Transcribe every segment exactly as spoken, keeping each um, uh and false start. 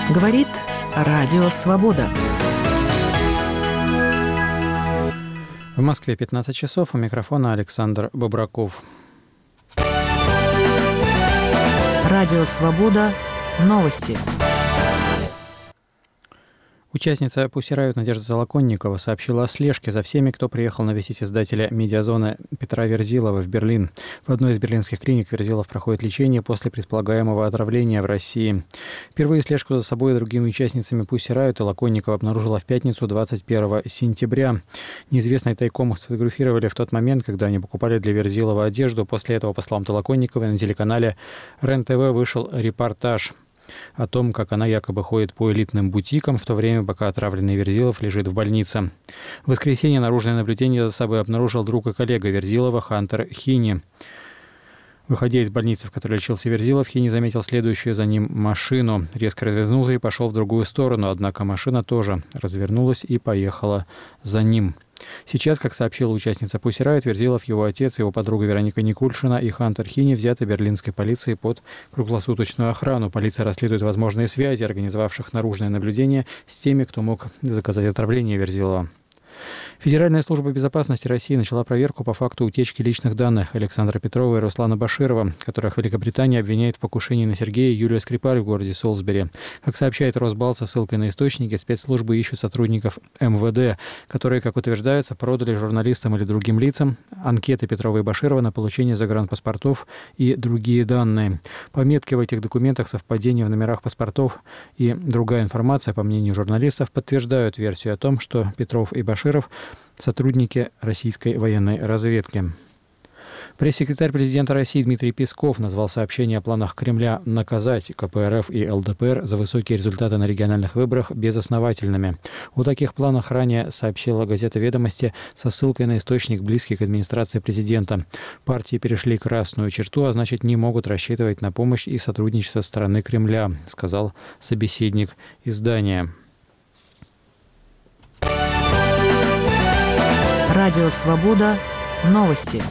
Говорит Радио Свобода. В Москве пятнадцать часов. У микрофона Александр Бобраков. Радио Свобода. Новости. Участница Pussy Riot Надежда Толоконникова сообщила о слежке за всеми, кто приехал навестить издателя «Медиазоны» Петра Верзилова в Берлин. В одной из берлинских клиник Верзилов проходит лечение после предполагаемого отравления в России. Впервые слежку за собой и другими участницами Pussy Riot Толоконникова обнаружила в пятницу двадцать первого сентября. Неизвестные тайком их сфотографировали в тот момент, когда они покупали для Верзилова одежду. После этого, по словам Толоконниковой, на телеканале РЕН-ТВ вышел репортаж о том, как она якобы ходит по элитным бутикам, в то время, пока отравленный Верзилов лежит в больнице. В воскресенье наружное наблюдение за собой обнаружил друг и коллега Верзилова Хантер Хини. Выходя из больницы, в которой лечился Верзилов, Хини заметил следующую за ним машину. Резко развернулся и пошел в другую сторону, однако машина тоже развернулась и поехала за ним. Сейчас, как сообщила участница Pussy Riot, Верзилов, его отец, его подруга Вероника Никульшина и Хантер Хини взяты берлинской полицией под круглосуточную охрану. Полиция расследует возможные связи организовавших наружное наблюдение с теми, кто мог заказать отравление Верзилова. Федеральная служба безопасности России начала проверку по факту утечки личных данных Александра Петрова и Руслана Баширова, которых Великобритания обвиняет в покушении на Сергея и Юлию Скрипаль в городе Солсбери. Как сообщает Росбалт со ссылкой на источники, спецслужбы ищут сотрудников эм вэ дэ, которые, как утверждается, продали журналистам или другим лицам анкеты Петрова и Баширова на получение загранпаспортов и другие данные. Пометки в этих документах, совпадения в номерах паспортов и другая информация, по мнению журналистов, подтверждают версию о том, что Петров и Баширов – сотрудники российской военной разведки. Пресс-секретарь президента России Дмитрий Песков назвал сообщение о планах Кремля наказать ка пэ эр эф и эл дэ пэ эр за высокие результаты на региональных выборах безосновательными. О таких планах ранее сообщила газета «Ведомости» со ссылкой на источник, близкий к администрации президента. Партии перешли красную черту, а значит, не могут рассчитывать на помощь и сотрудничество со стороны Кремля, сказал собеседник издания. Радио Свобода. Новости.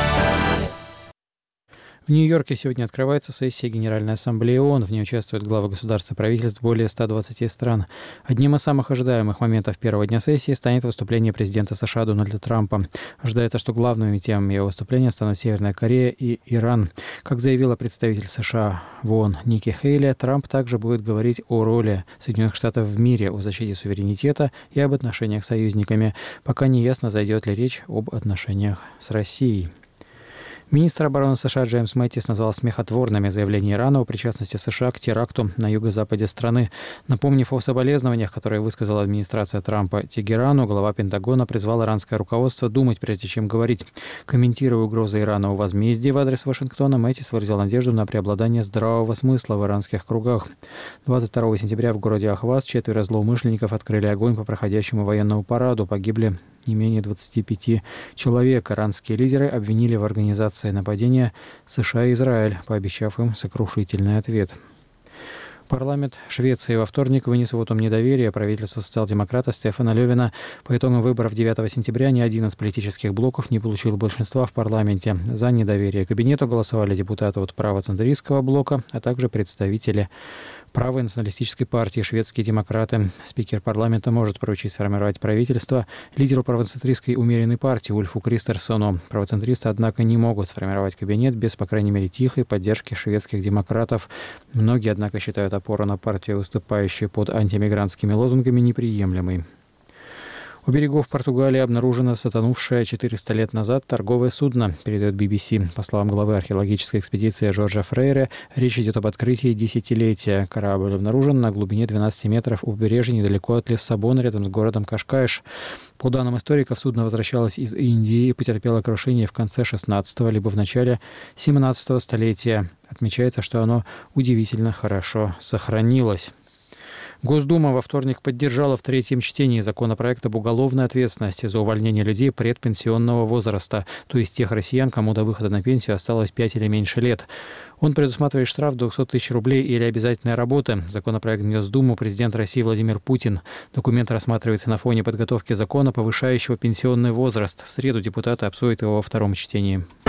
В Нью-Йорке сегодня открывается сессия Генеральной Ассамблеи ООН. В ней участвуют главы государств и правительств более ста двадцати стран. Одним из самых ожидаемых моментов первого дня сессии станет выступление президента США Дональда Трампа. Ожидается, что главными темами его выступления станут Северная Корея и Иран. Как заявила представитель США в ООН Ники Хейли, Трамп также будет говорить о роли Соединенных Штатов в мире, о защите суверенитета и об отношениях с союзниками. Пока не ясно, зайдет ли речь об отношениях с Россией. Министр обороны США Джеймс Мэттис назвал смехотворными заявления Ирана о причастности США к теракту на юго-западе страны. Напомнив о соболезнованиях, которые высказала администрация Трампа Тегерану, глава Пентагона призвал иранское руководство думать, прежде чем говорить. Комментируя угрозы Ирана о возмездии в адрес Вашингтона, Мэттис выразил надежду на преобладание здравого смысла в иранских кругах. двадцать второго сентября в городе Ахваз четверо злоумышленников открыли огонь по проходящему военному параду. Погибли не менее двадцати пяти человек. Иранские лидеры обвинили в организации нападения США и Израиль, пообещав им сокрушительный ответ. Парламент Швеции во вторник вынес вотум недоверия правительству социал-демократа Стефана Лёвена. По итогам выборов девятого сентября ни один из политических блоков не получил большинства в парламенте. За недоверие кабинету голосовали депутаты от правоцентристского блока, а также представители правой националистической партии «Шведские демократы». Спикер парламента может поручить сформировать правительство лидеру правоцентристской умеренной партии Ульфу Кристерсону. Правоцентристы, однако, не могут сформировать кабинет без, по крайней мере, тихой поддержки шведских демократов. Многие, однако, считают опору на партию, выступающую под антимигрантскими лозунгами, неприемлемой. У берегов Португалии обнаружено затонувшее четыреста лет назад торговое судно, передает би би си. По словам главы археологической экспедиции Жоржа Фрейре, речь идет об открытии десятилетия. Корабль обнаружен на глубине двенадцати метров у побережья недалеко от Лиссабона, рядом с городом Кашкайш. По данным историков, судно возвращалось из Индии и потерпело крушение в конце шестнадцатого либо в начале семнадцатого столетия. Отмечается, что оно удивительно хорошо сохранилось. Госдума во вторник поддержала в третьем чтении законопроект об уголовной ответственности за увольнение людей предпенсионного возраста, то есть тех россиян, кому до выхода на пенсию осталось пять или меньше лет. Он предусматривает штраф двести тысяч рублей или обязательная работа. Законопроект внес в Думу президент России Владимир Путин. Документ рассматривается на фоне подготовки закона, повышающего пенсионный возраст. В среду депутаты обсудят его во втором чтении.